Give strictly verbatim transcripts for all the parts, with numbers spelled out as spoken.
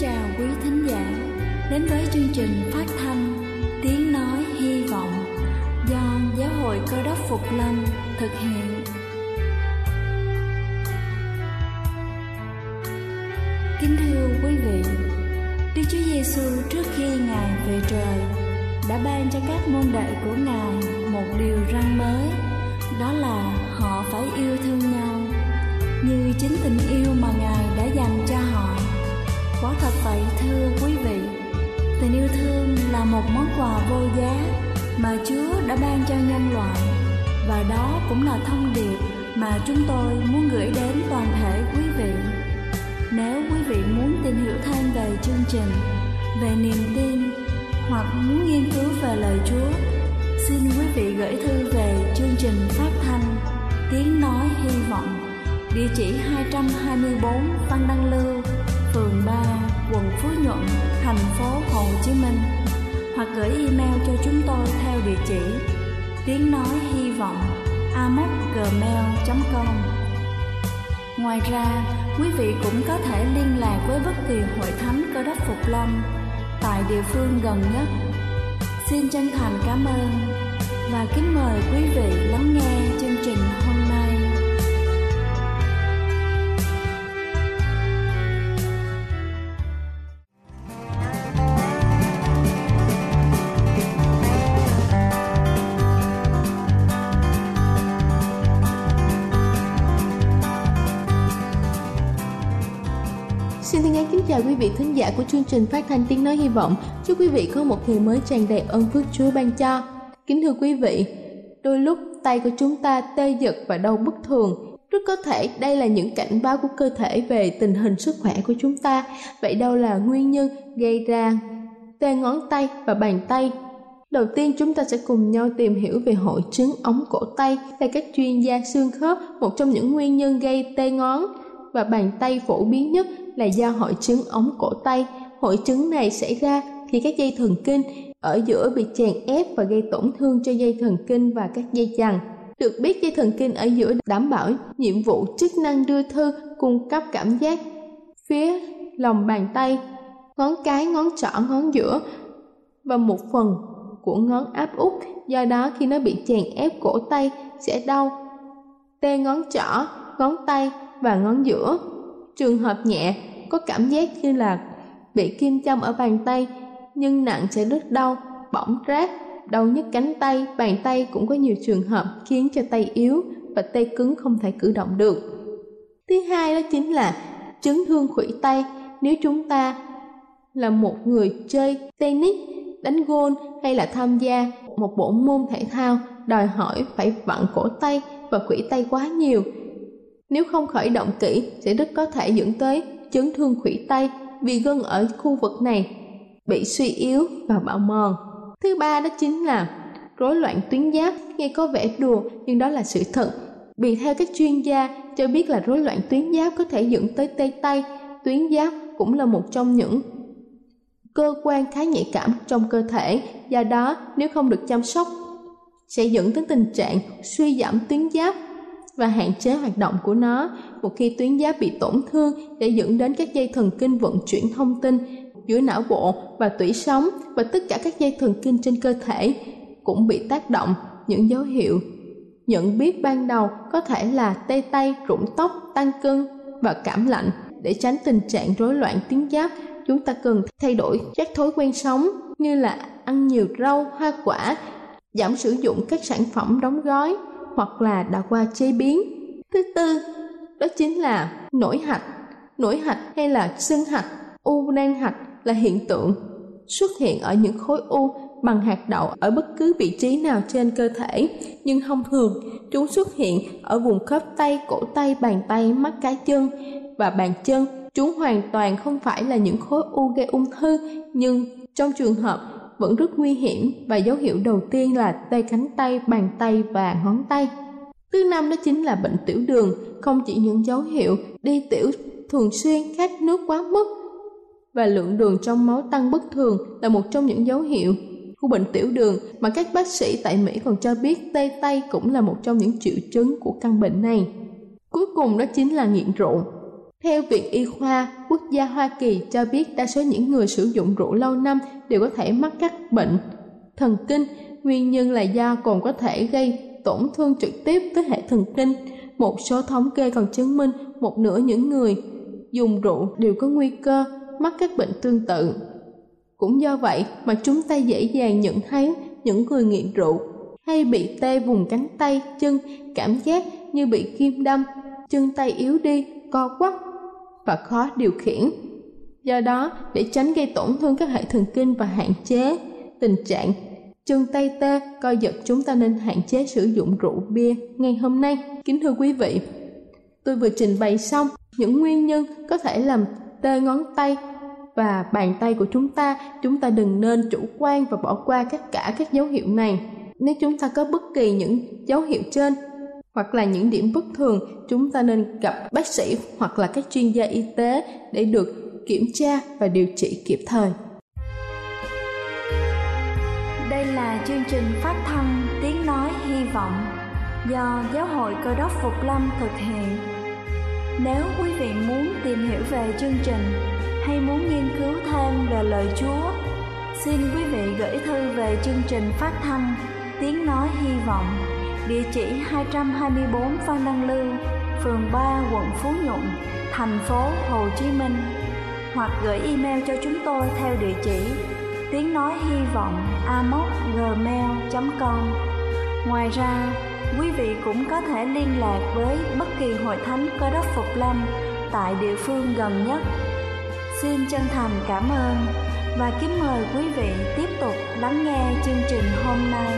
chào quý thính giả đến với chương trình phát thanh Tiếng Nói Hy Vọng do Giáo hội Cơ Đốc Phục Lâm thực hiện. Kính thưa quý vị, Đức Chúa Giêsu trước khi Ngài về trời đã ban cho các môn đệ của Ngài một điều răn mới, đó là họ phải yêu thương nhau như chính tình yêu mà Ngài đã dành cho họ. Quả thật vậy thưa quý vị, tình yêu thương là một món quà vô giá mà Chúa đã ban cho nhân loại, và đó cũng là thông điệp mà chúng tôi muốn gửi đến toàn thể quý vị. Nếu quý vị muốn tìm hiểu thêm về chương trình, về niềm tin hoặc muốn nghiên cứu về lời Chúa, xin quý vị gửi thư về chương trình phát thanh Tiếng Nói Hy Vọng, địa chỉ hai trăm hai mươi tư Văn Đăng Lưu, phường ba, quận Phú Nhuận, thành phố Hồ Chí Minh, hoặc gửi email cho chúng tôi theo địa chỉ tiếng nói hy vọng a m o c gmail chấm com. Ngoài ra, quý vị cũng có thể liên lạc với bất kỳ hội thánh Cơ Đốc Phục Lâm tại địa phương gần nhất. Xin chân thành cảm ơn và kính mời quý vị lắng nghe chương trình hôm nay. Xin thân ái kính chào quý vị thính giả của chương trình phát thanh Tiếng Nói Hy Vọng. Chúc quý vị có một ngày mới tràn đầy ơn phước Chúa ban cho. Kính thưa quý vị, đôi lúc tay của chúng ta tê giật và đau bất thường. Rất có thể đây là những cảnh báo của cơ thể về tình hình sức khỏe của chúng ta. Vậy đâu là nguyên nhân gây ra tê ngón tay và bàn tay? Đầu tiên chúng ta sẽ cùng nhau tìm hiểu về hội chứng ống cổ tay. Theo các chuyên gia xương khớp, một trong những nguyên nhân gây tê ngón và bàn tay phổ biến nhất là do hội chứng ống cổ tay. Hội chứng này xảy ra khi các dây thần kinh ở giữa bị chèn ép và gây tổn thương cho dây thần kinh và các dây chằng. Được biết, dây thần kinh ở giữa đảm bảo nhiệm vụ chức năng đưa thư, cung cấp cảm giác phía lòng bàn tay, ngón cái, ngón trỏ, ngón giữa và một phần của ngón áp út. Do đó khi nó bị chèn ép, cổ tay sẽ đau, tê ngón trỏ, ngón tay và ngón giữa. Trường hợp nhẹ có cảm giác như là bị kim châm ở bàn tay, nhưng nặng sẽ rất đau, bỏng rát, đau nhức cánh tay. Bàn tay cũng có nhiều trường hợp khiến cho tay yếu và tê cứng không thể cử động được. Thứ hai đó chính là chấn thương khuỷu tay. Nếu chúng ta là một người chơi tennis, đánh golf hay là tham gia một bộ môn thể thao đòi hỏi phải vặn cổ tay và khuỷu tay quá nhiều, nếu không khởi động kỹ sẽ rất có thể dẫn tới chấn thương khuỷu tay, vì gân ở khu vực này bị suy yếu và bào mòn. Thứ ba đó chính là rối loạn tuyến giáp. Nghe có vẻ đùa nhưng đó là sự thật, vì theo các chuyên gia cho biết là rối loạn tuyến giáp có thể dẫn tới tê tay. Tuyến giáp cũng là một trong những cơ quan khá nhạy cảm trong cơ thể, do đó nếu không được chăm sóc sẽ dẫn tới tình trạng suy giảm tuyến giáp và hạn chế hoạt động của nó. Một khi tuyến giáp bị tổn thương sẽ dẫn đến các dây thần kinh vận chuyển thông tin giữa não bộ và tủy sống, và tất cả các dây thần kinh trên cơ thể cũng bị tác động. Những dấu hiệu nhận biết ban đầu có thể là tê tay, rụng tóc, tăng cân và cảm lạnh. Để tránh tình trạng rối loạn tuyến giáp, chúng ta cần thay đổi các thói quen sống như là ăn nhiều rau, hoa quả, giảm sử dụng các sản phẩm đóng gói hoặc là đã qua chế biến. Thứ tư đó chính là nổi hạch. Nổi hạch hay là sưng hạch, u nang hạch là hiện tượng xuất hiện ở những khối u bằng hạt đậu ở bất cứ vị trí nào trên cơ thể, nhưng thông thường chúng xuất hiện ở vùng khớp tay, cổ tay, bàn tay, mắt cá chân và bàn chân. Chúng hoàn toàn không phải là những khối u gây ung thư, nhưng trong trường hợp vẫn rất nguy hiểm, và dấu hiệu đầu tiên là tê cánh tay, bàn tay và ngón tay. Thứ năm đó chính là bệnh tiểu đường. Không chỉ những dấu hiệu đi tiểu thường xuyên, khát nước quá mức và lượng đường trong máu tăng bất thường là một trong những dấu hiệu của bệnh tiểu đường, mà các bác sĩ tại Mỹ còn cho biết tê tay cũng là một trong những triệu chứng của căn bệnh này. Cuối cùng đó chính là nghiện rượu. Theo Viện Y khoa Quốc gia Hoa Kỳ cho biết đa số những người sử dụng rượu lâu năm đều có thể mắc các bệnh thần kinh. Nguyên nhân là do cồn có thể gây tổn thương trực tiếp tới hệ thần kinh. Một số thống kê còn chứng minh một nửa những người dùng rượu đều có nguy cơ mắc các bệnh tương tự. Cũng do vậy mà chúng ta dễ dàng nhận thấy những người nghiện rượu hay bị tê vùng cánh tay, chân, cảm giác như bị kim đâm, chân tay yếu đi, co quắp và khó điều khiển. Do đó, để tránh gây tổn thương các hệ thần kinh và hạn chế tình trạng chân tay tê, co giật, chúng ta nên hạn chế sử dụng rượu bia ngay hôm nay. Kính thưa quý vị, tôi vừa trình bày xong những nguyên nhân có thể làm tê ngón tay và bàn tay của chúng ta. Chúng ta đừng nên chủ quan và bỏ qua tất cả các dấu hiệu này. Nếu chúng ta có bất kỳ những dấu hiệu trên hoặc là những điểm bất thường, chúng ta nên gặp bác sĩ hoặc là các chuyên gia y tế để được kiểm tra và điều trị kịp thời. Đây là chương trình phát thanh Tiếng Nói Hy Vọng do Giáo hội Cơ đốc Phục Lâm thực hiện. Nếu quý vị muốn tìm hiểu về chương trình hay muốn nghiên cứu thêm về lời Chúa, xin quý vị gửi thư về chương trình phát thanh Tiếng Nói Hy Vọng, địa chỉ hai trăm hai mươi bốn Phan Đăng Lưu, phường ba, quận Phú Nhuận, thành phố Hồ Chí Minh, hoặc gửi email cho chúng tôi theo địa chỉ tiếng nói hy vọng a m o s gmail chấm com. Ngoài ra, quý vị cũng có thể liên lạc với bất kỳ hội thánh Cơ đốc Phục Lâm tại địa phương gần nhất. Xin chân thành cảm ơn và kính mời quý vị tiếp tục lắng nghe chương trình hôm nay.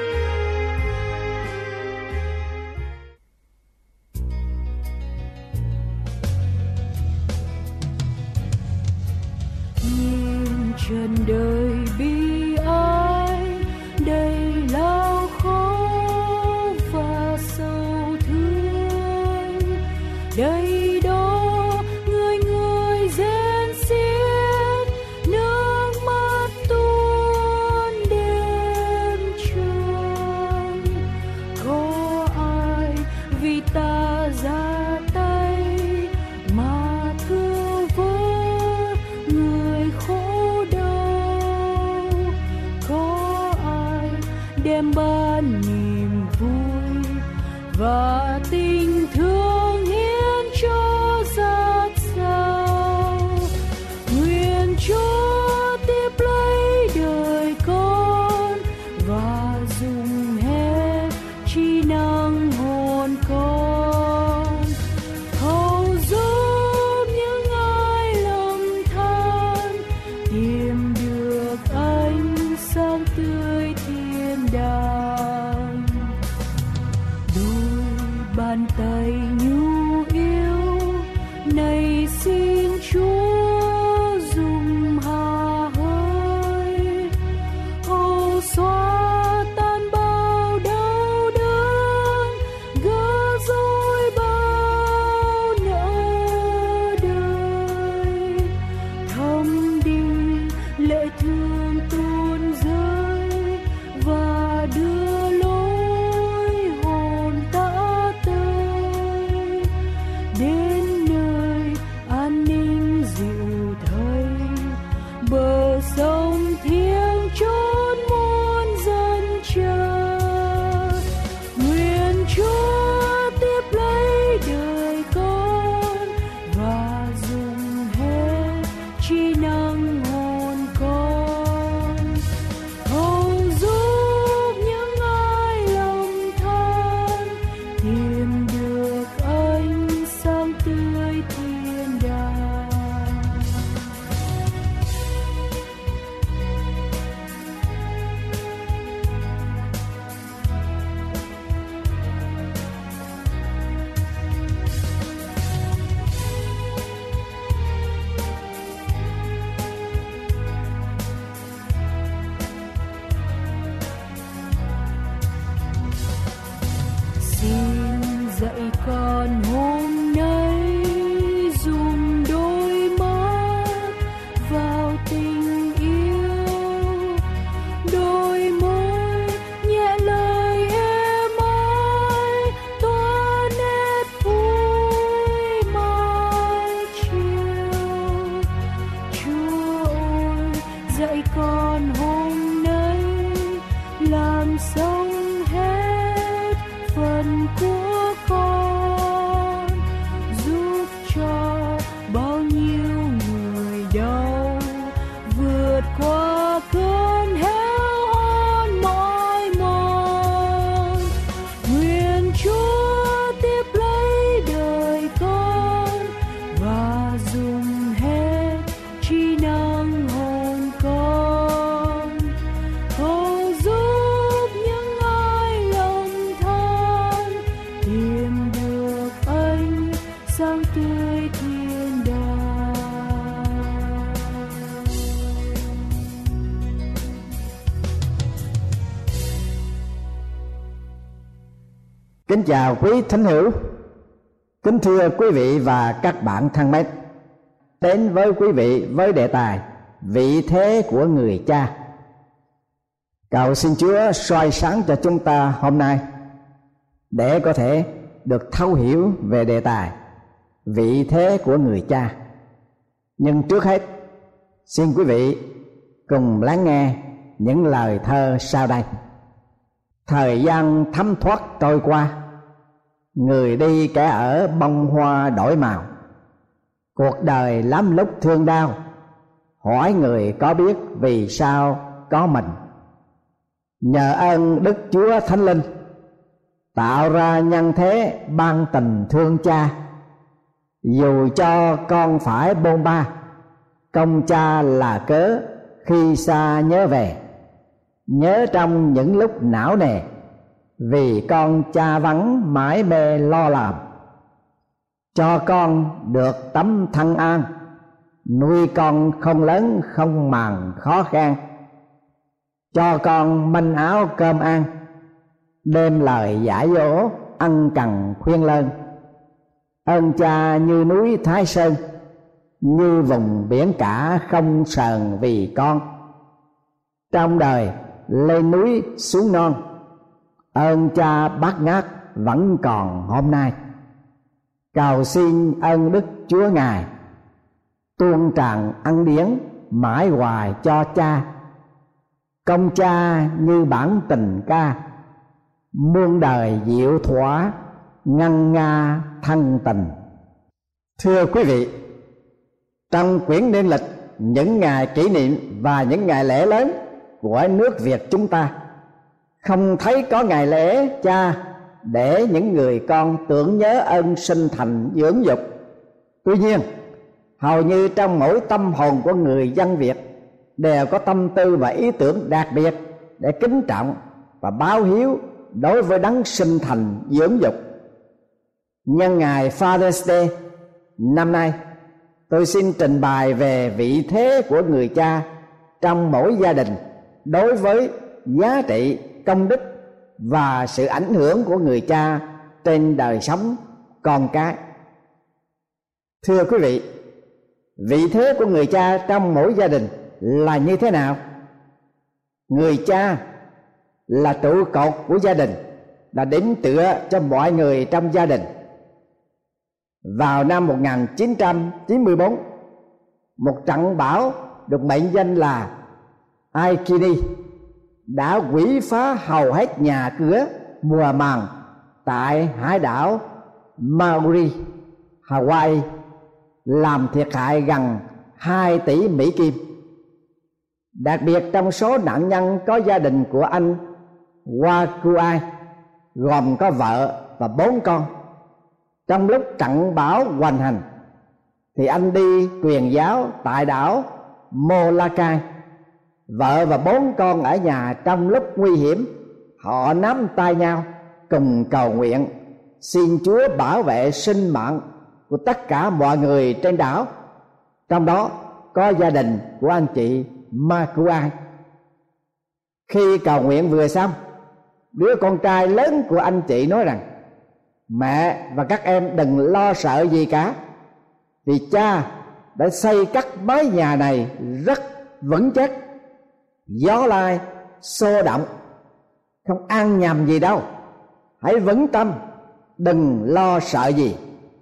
Trần đời bi ai, đầy lao khổ và sầu thương, đầy đó người người rên xiết, nước mắt tuôn đêm trường. Có ai vì ta ra tay mà thương vớt người khổ, đem ban niềm vui và tình thương hiến cho dạt dào. Nguyện Chúa tiếp lấy đời con và dùng hết trí năng hồn con, hầu giúp những ai lầm than tìm được ánh sáng tươi thiên đàng. Đôi bàn tay nhu yếu này xin Chúa dùng hà hơi, hầu xóa tan bao đau đớn, gỡ rối bao nỗi đời, thấm đi lệ thương tuôn rơi và đưa lối hồn ta tới đến nơi an ninh dịu thấy, bờ sông thiêng chốn muôn dân chờ. Nguyện Chúa tiếp lấy đời con và dùng hết trí năng hồn con, hầu giúp những ai lầm than tìm được ánh sáng tươi thiên đàng. Xin dạy con hôm nay dùng đôi mắt vào tình yêu, đôi môi nhẹ lời êm ái tỏa nét vui mai chiều. của con, giúp cho bao nhiêu người đau vượt qua cơn héo hon mỏi mòn. Nguyện Chúa tiếp lấy đời con và dùng hết trí năng hồn con, cầu giúp những ai lầm than tìm được ánh sáng tươi thiên đàng. Kính chào quý thính hữu, kính thưa quý vị và các bạn thân mến. Đến với quý vị với đề tài vị thế của người cha. Cầu xin Chúa soi sáng cho chúng ta hôm nay để có thể được thấu hiểu về đề tài vị thế của người cha. Nhưng trước hết, xin quý vị cùng lắng nghe những lời thơ sau đây. Thời gian thấm thoát trôi qua, người đi kẻ ở bông hoa đổi màu. Cuộc đời lắm lúc thương đau, hỏi người có biết vì sao có mình. Nhờ ơn Đức Chúa Thánh Linh tạo ra nhân thế ban tình thương cha. Dù cho con phải bôn ba, công cha là cớ khi xa nhớ về. Nhớ trong những lúc não nề, vì con cha vắng mãi mê lo làm. Cho con được tấm thân an, nuôi con không lớn không màng khó khăn. Cho con manh áo cơm ăn, đêm lời dạy dỗ ân cần khuyên lơn. Ơn cha như núi Thái Sơn, như vùng biển cả không sờn vì con. Trong đời lên núi xuống non, ơn cha bát ngát vẫn còn hôm nay. Cầu xin ơn Đức Chúa Ngài tuôn tràn ân điển mãi hoài cho cha. Công cha như bản tình ca, muôn đời diệu thỏa ngân nga thân tình. Thưa quý vị, trong quyển niên lịch những ngày kỷ niệm và những ngày lễ lớn của nước Việt chúng ta, không thấy có ngày lễ cha để những người con tưởng nhớ ơn sinh thành dưỡng dục. Tuy nhiên, hầu như trong mỗi tâm hồn của người dân Việt đều có tâm tư và ý tưởng đặc biệt để kính trọng và báo hiếu đối với đấng sinh thành dưỡng dục. Nhân ngày Father's Day năm nay, tôi xin trình bày về vị thế của người cha trong mỗi gia đình đối với giá trị, công đức và sự ảnh hưởng của người cha trên đời sống con cái. Thưa quý vị, vị thế của người cha trong mỗi gia đình là như thế nào? Người cha là trụ cột của gia đình, là điểm tựa cho mọi người trong gia đình. Vào năm một nghìn chín trăm chín mươi tư, một trận bão được mệnh danh là Aikini đã quỷ phá hầu hết nhà cửa mùa màng tại hải đảo Maui, Hawaii, làm thiệt hại gần hai tỷ Mỹ Kim. Đặc biệt trong số nạn nhân có gia đình của anh Wakuai, gồm có vợ và bốn con. Trong lúc trận bão hoành hành thì anh đi truyền giáo tại đảo Molokai. Vợ và bốn con ở nhà trong lúc nguy hiểm, họ nắm tay nhau cùng cầu nguyện xin Chúa bảo vệ sinh mạng của tất cả mọi người trên đảo, trong đó có gia đình của anh chị Makuai. Khi cầu nguyện vừa xong, đứa con trai lớn của anh chị nói rằng: mẹ và các em đừng lo sợ gì cả, vì cha đã xây cất mái nhà này rất vững chắc. Gió lai xô động, không ăn nhầm gì đâu, hãy vững tâm, đừng lo sợ gì.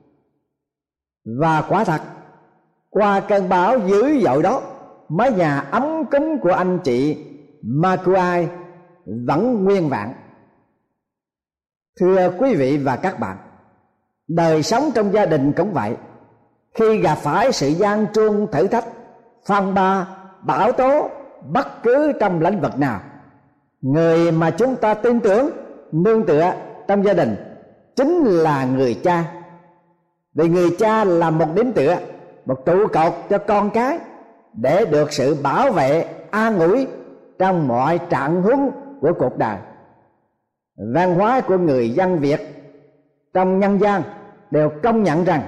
Và quả thật, qua cơn bão dữ dội đó, mái nhà ấm cúng của anh chị Makuai vẫn nguyên vẹn. Thưa quý vị và các bạn, đời sống trong gia đình cũng vậy. Khi gặp phải sự gian truân, thử thách, phong ba, bão tố bất cứ trong lĩnh vực nào, người mà chúng ta tin tưởng, nương tựa trong gia đình chính là người cha. Vì người cha là một điểm tựa, một trụ cột cho con cái để được sự bảo vệ, an ủi trong mọi trạng huống của cuộc đời. Văn hóa của người dân Việt trong nhân gian đều công nhận rằng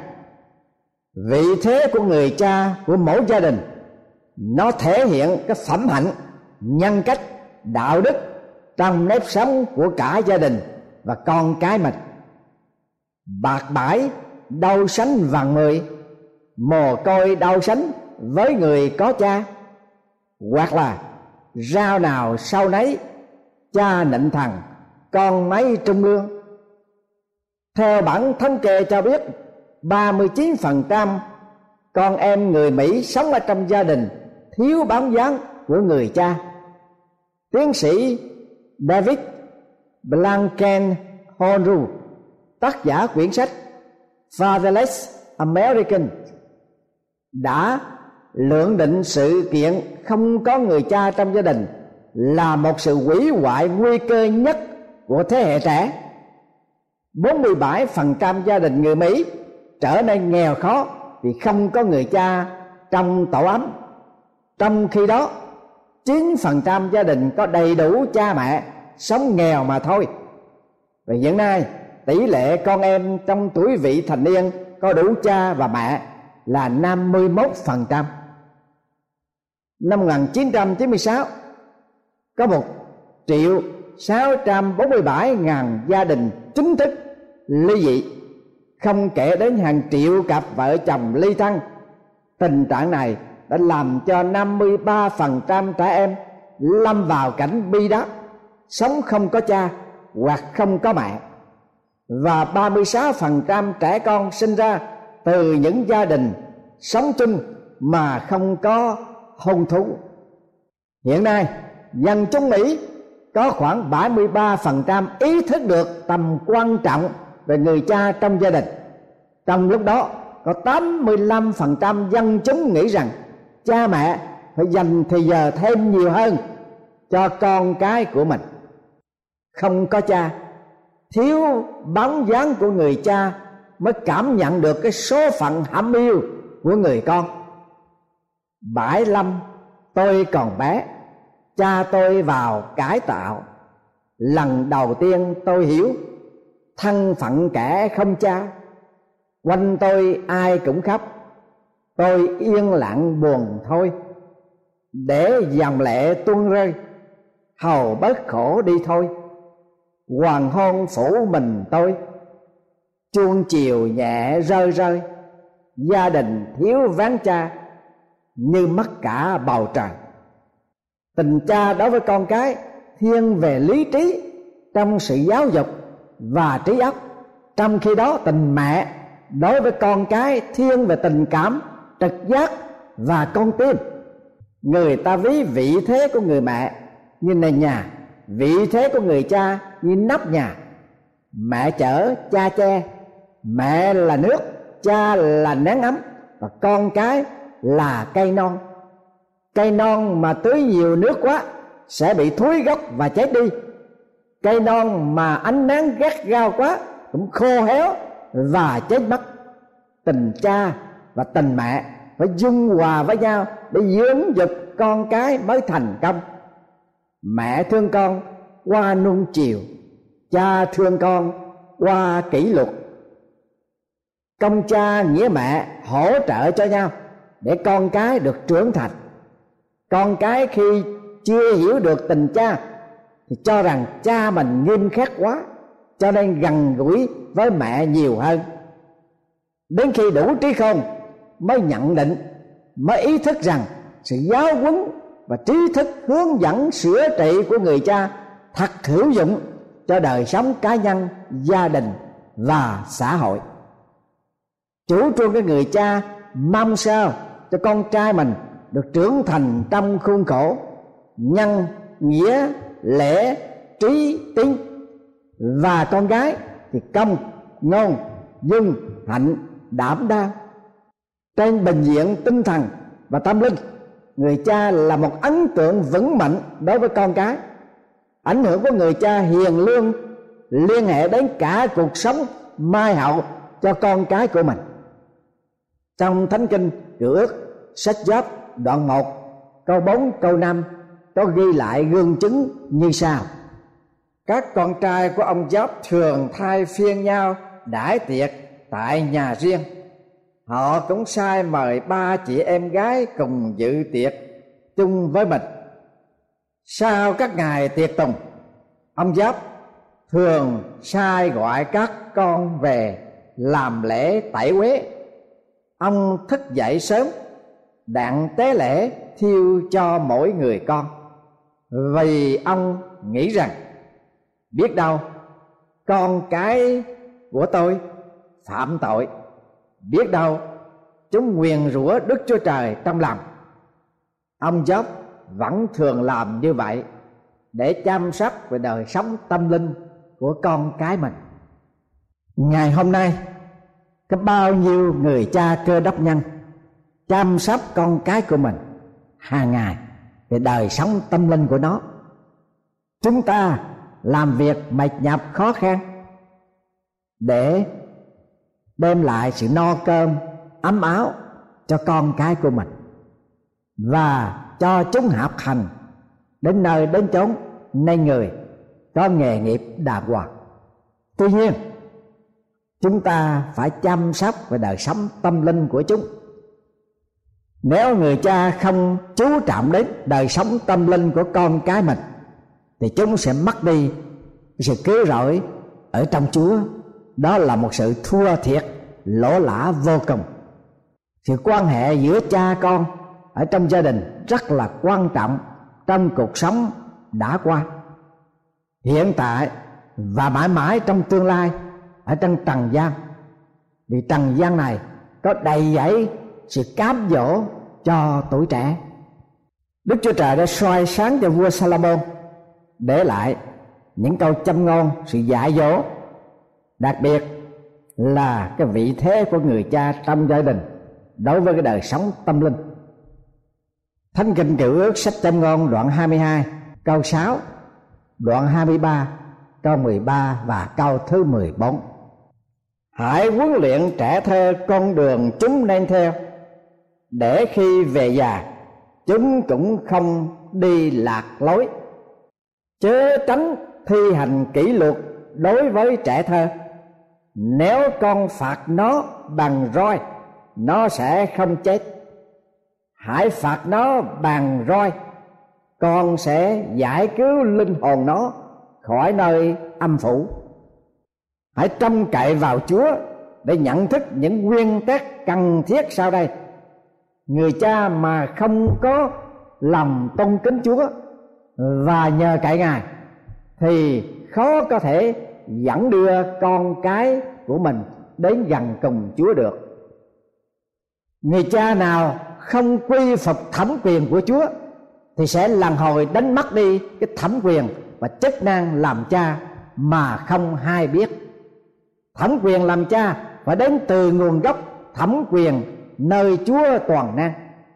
vị thế của người cha của mỗi gia đình nó thể hiện cái phẩm hạnh, nhân cách, đạo đức trong nếp sống của cả gia đình và con cái mình. Bạc bãi đau sánh vạn người, mồ côi đau sánh với người có cha, hoặc là rau nào sau nấy, cha nịnh thần con mấy trung lương. Theo bản thống kê cho biết, ba mươi chín phần trăm con em người Mỹ sống ở trong gia đình thiếu bóng dáng của người cha. Tiến sĩ David Blankenhorn, tác giả quyển sách Fatherless American, đã lượng định sự kiện không có người cha trong gia đình là một sự hủy hoại nguy cơ nhất của thế hệ trẻ. bốn mươi bảy phần trăm gia đình người Mỹ trở nên nghèo khó vì không có người cha trong tổ ấm. Trong khi đó, chín phần trăm gia đình có đầy đủ cha mẹ sống nghèo mà thôi. Và hiện nay, tỷ lệ con em trong tuổi vị thành niên có đủ cha và mẹ là năm mươi mốt phần trăm. Năm một nghìn chín trăm chín mươi sáu, có một triệu sáu trăm bốn mươi bảy ngàn gia đình chính thức ly dị, không kể đến hàng triệu cặp vợ chồng ly thân. Tình trạng này đã làm cho năm mươi ba phần trăm trẻ em lâm vào cảnh bi đát, sống không có cha hoặc không có mẹ, và ba mươi sáu phần trăm trẻ con sinh ra từ những gia đình sống chung mà không có hôn thú. Hiện nay, dân chúng Mỹ có khoảng bảy mươi ba phần trăm ý thức được tầm quan trọng về người cha trong gia đình. Trong lúc đó, có tám mươi lăm phần trăm dân chúng nghĩ rằng cha mẹ phải dành thời giờ thêm nhiều hơn cho con cái của mình. Không có cha, thiếu bóng dáng của người cha mới cảm nhận được cái số phận hẩm yêu của người con. Bãi lâm tôi còn bé, cha tôi vào cải tạo. Lần đầu tiên tôi hiểu thân phận kẻ không cha. Quanh tôi ai cũng khóc, tôi yên lặng buồn thôi, để dòng lệ tuôn rơi, hầu bớt khổ đi thôi. Hoàng hôn phủ mình tôi, chuông chiều nhẹ rơi rơi, gia đình thiếu vắng cha như mất cả bầu trời. Tình cha đối với con cái thiên về lý trí trong sự giáo dục và trí óc, trong khi đó tình mẹ đối với con cái thiên về tình cảm, trực giác và con tim. Người ta ví vị thế của người mẹ như nền nhà, vị thế của người cha như nóc nhà. Mẹ chở, cha che. Mẹ là nước, cha là nắng ấm, và con cái là cây non. Cây non mà tưới nhiều nước quá sẽ bị thúi gốc và chết đi. Cây non mà ánh nắng gắt gao quá cũng khô héo và chết mất. Tình cha và tình mẹ phải dung hòa với nhau để dưỡng dục con cái mới thành công. Mẹ thương con qua nuông chiều, cha thương con qua kỷ luật. Công cha nghĩa mẹ hỗ trợ cho nhau để con cái được trưởng thành. Con cái khi chưa hiểu được tình cha thì cho rằng cha mình nghiêm khắc quá, cho nên gần gũi với mẹ nhiều hơn. Đến khi đủ trí khôn mới nhận định, mới ý thức rằng sự giáo huấn và trí thức hướng dẫn sửa trị của người cha thật hữu dụng cho đời sống cá nhân, gia đình và xã hội. Chủ trương cái người cha mong sao cho con trai mình được trưởng thành trong khuôn khổ nhân, nghĩa, lễ, trí, tín, và con gái thì công, ngôn, dung, hạnh, đảm đang. Trên bình diện tinh thần và tâm linh, người cha là một ấn tượng vững mạnh đối với con cái. Ảnh hưởng của người cha hiền lương liên hệ đến cả cuộc sống mai hậu cho con cái của mình. Trong Thánh Kinh Cựu Ước, sách Gióp đoạn một câu bốn câu năm có ghi lại gương chứng như sau: các con trai của ông Gióp thường thay phiên nhau đãi tiệc tại nhà riêng. Họ cũng sai mời ba chị em gái cùng dự tiệc chung với mình. Sau các ngày tiệc tùng, ông Gióp thường sai gọi các con về làm lễ tẩy uế. Ông thức dậy sớm, đặng tế lễ thiêu cho mỗi người con, vì ông nghĩ rằng biết đâu con cái của tôi phạm tội, biết đâu chúng nguyền rủa Đức Chúa Trời trong lòng. Ông Gióp vẫn thường làm như vậy để chăm sóc về đời sống tâm linh của con cái mình. Ngày hôm nay có bao nhiêu người cha Cơ Đốc nhân chăm sóc con cái của mình hàng ngày về đời sống tâm linh của nó. Chúng ta làm việc mệt nhọc khó khăn để đem lại sự no cơm ấm áo cho con cái của mình, và cho chúng học hành đến nơi đến chốn nên người có nghề nghiệp đàng hoàng. Tuy nhiên, chúng ta phải chăm sóc về đời sống tâm linh của chúng. Nếu người cha không chú trọng đến đời sống tâm linh của con cái mình thì chúng sẽ mất đi sự cứu rỗi ở trong Chúa. Đó là một sự thua thiệt lỗ lã vô cùng. Sự quan hệ giữa cha con ở trong gia đình rất là quan trọng trong cuộc sống đã qua, hiện tại và mãi mãi trong tương lai ở trong trần gian. Vì trần gian này có đầy dẫy sự cám dỗ cho tuổi trẻ. Đức Chúa Trời đã soi sáng cho vua Salomon, để lại những câu châm ngôn, sự dạy dỗ, đặc biệt là cái vị thế của người cha trong gia đình đối với cái đời sống tâm linh. Thánh Kinh Cựu Ước sách châm ngôn đoạn hai mươi hai câu sáu, đoạn hai mươi ba câu mười ba và câu thứ mười bốn. Hãy huấn luyện trẻ thơ con đường chúng nên theo, để khi về già chúng cũng không đi lạc lối. Chớ tránh thi hành kỷ luật đối với trẻ thơ. Nếu con phạt nó bằng roi, nó sẽ không chết. Hãy phạt nó bằng roi, con sẽ giải cứu linh hồn nó khỏi nơi âm phủ. Hãy trông cậy vào Chúa để nhận thức những nguyên tắc cần thiết sau đây. Người cha mà không có lòng tôn kính Chúa và nhờ cậy Ngài thì khó có thể dẫn đưa con cái của mình đến gần cùng Chúa được. Người cha nào không quy phục thẩm quyền của Chúa thì sẽ lần hồi đánh mất đi cái thẩm quyền và chức năng làm cha mà không hay biết. Thẩm quyền làm cha phải đến từ nguồn gốc thẩm quyền nơi Chúa toàn năng.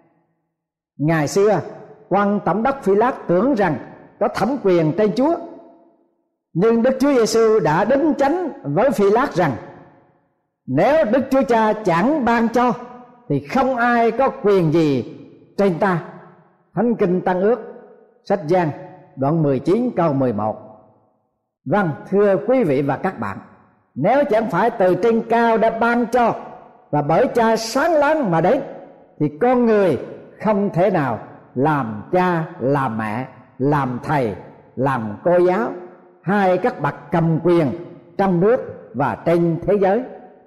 Ngày xưa, quan tổng đốc Phi-lát tưởng rằng có thẩm quyền trên Chúa, nhưng Đức Chúa Giêsu đã đính chánh với Phi-lát rằng nếu Đức Chúa Cha chẳng ban cho thì không ai có quyền gì trên ta. Thánh Kinh Tân Ước sách Giăng đoạn mười chín câu mười một. Vâng, thưa quý vị và các bạn, nếu chẳng phải từ trên cao đã ban cho và bởi Cha sáng láng mà đến thì con người không thể nào làm cha, làm mẹ, làm thầy, làm cô giáo, hai các bậc cầm quyền trong nước và trên thế giới.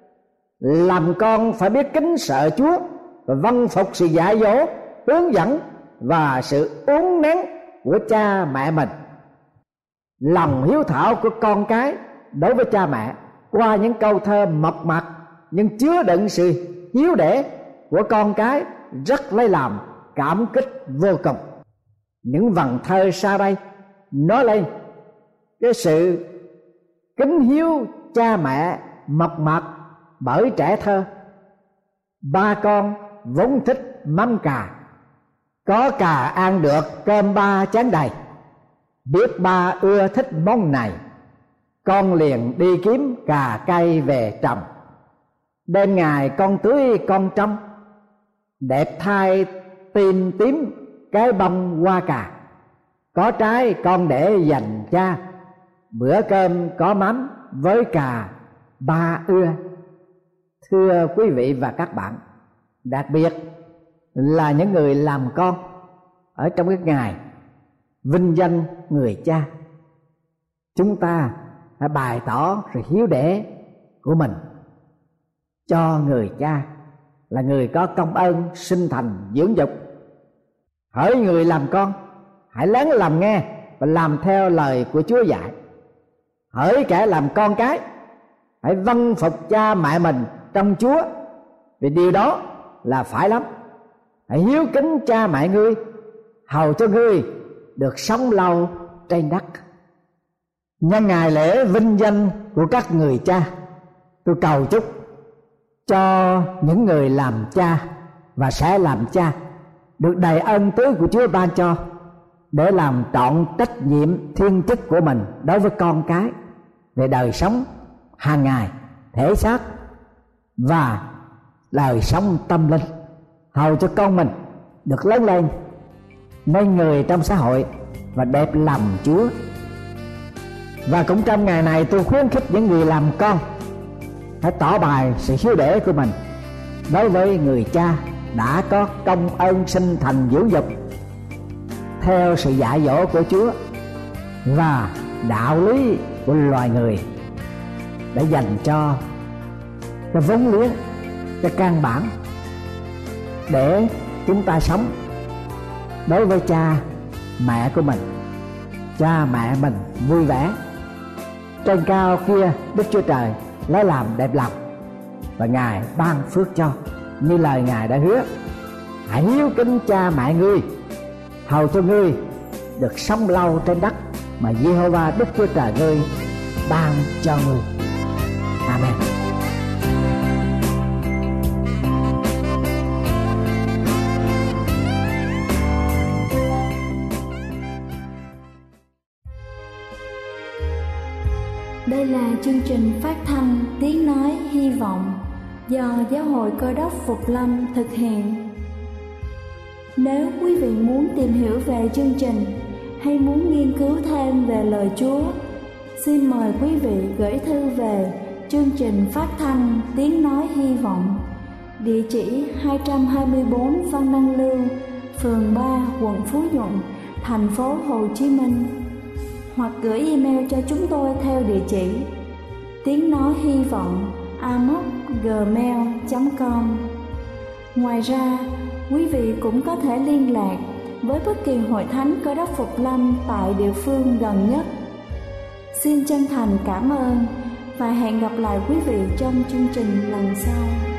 Làm con phải biết kính sợ Chúa và vâng phục sự dạy dỗ, hướng dẫn và sự uốn nắn của cha mẹ mình. Lòng hiếu thảo của con cái đối với cha mẹ qua những câu thơ mộc mạc nhưng chứa đựng sự hiếu để của con cái rất lấy làm cảm kích vô cùng. Những vần thơ sau đây nói lên cái sự kính hiếu cha mẹ mộc mạc bởi trẻ thơ. Ba con vốn thích mắm cà, có cà ăn được cơm ba chén đầy. Biết ba ưa thích món này, con liền đi kiếm cà cay về trồng. Đêm ngày con tưới con trong, đẹp thay tim tím cái bông hoa cà. Có trái con để dành cha, bữa cơm có mắm với cà ba ưa. Thưa quý vị và các bạn, đặc biệt là những người làm con ở trong cái ngày vinh danh người cha, chúng ta hãy bày tỏ sự hiếu đệ của mình cho người cha là người có công ơn sinh thành dưỡng dục. Hỡi người làm con, hãy lắng làm nghe và làm theo lời của Chúa dạy. Hỡi kẻ làm con cái, hãy vâng phục cha mẹ mình trong Chúa, vì điều đó là phải lắm. Hãy hiếu kính cha mẹ ngươi, hầu cho ngươi được sống lâu trên đất. Nhân ngày lễ vinh danh của các người cha, tôi cầu chúc cho những người làm cha và sẽ làm cha được đầy ơn tứ của Chúa ban cho, để làm trọn trách nhiệm thiên chức của mình đối với con cái về đời sống hàng ngày, thể xác và đời sống tâm linh, hầu cho con mình được lớn lên nên người trong xã hội và đẹp lòng Chúa. Và cũng trong ngày này, tôi khuyến khích những người làm con hãy tỏ bày sự hiếu đệ của mình đối với người cha đã có công ơn sinh thành dưỡng dục theo sự dạy dỗ của Chúa và đạo lý của loài người, để dành cho cái vốn liếng, cái căn bản để chúng ta sống đối với cha mẹ của mình. Cha mẹ mình vui vẻ, trên cao kia Đức Chúa Trời lấy làm đẹp lòng, và Ngài ban phước cho như lời Ngài đã hứa. Hãy hiếu kính cha mẹ ngươi, hầu cho ngươi được sống lâu trên đất mà Giê-hô-va Đức Chúa Trời ngươi ban cho ngươi. Amen. Đây là chương trình phát thanh Tiếng Nói Hy Vọng do Giáo hội Cơ đốc Phục Lâm thực hiện. Nếu quý vị muốn tìm hiểu về chương trình hay muốn nghiên cứu thêm về lời Chúa, xin mời quý vị gửi thư về chương trình phát thanh Tiếng Nói Hy Vọng, địa chỉ hai trăm hai mươi bốn Văn Đăng Lưu, phường ba, quận Phú Nhuận, thành phố Hồ Chí Minh, hoặc gửi email cho chúng tôi theo địa chỉ tiếng nói hy vọng a m o c gmail chấm com. Ngoài ra, quý vị cũng có thể liên lạc với bất kỳ hội thánh Cơ đốc Phục Lâm tại địa phương gần nhất. Xin chân thành cảm ơn và hẹn gặp lại quý vị trong chương trình lần sau.